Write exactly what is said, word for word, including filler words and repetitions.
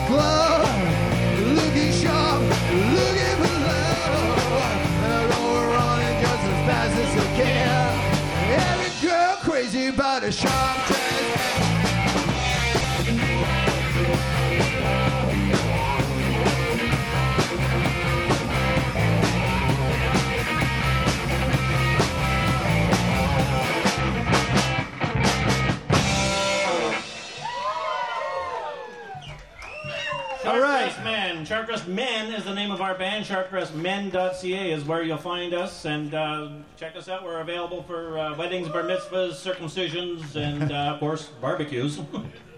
club, looking sharp, looking for love. They're all running just as fast as they can. Every girl crazy about a sharp dress. All right, Men. Sharpdressed Men is the name of our band. sharpdressed men dot c a is where you'll find us, and uh, check us out. We're available for uh, weddings, bar mitzvahs, circumcisions, and uh, of course barbecues.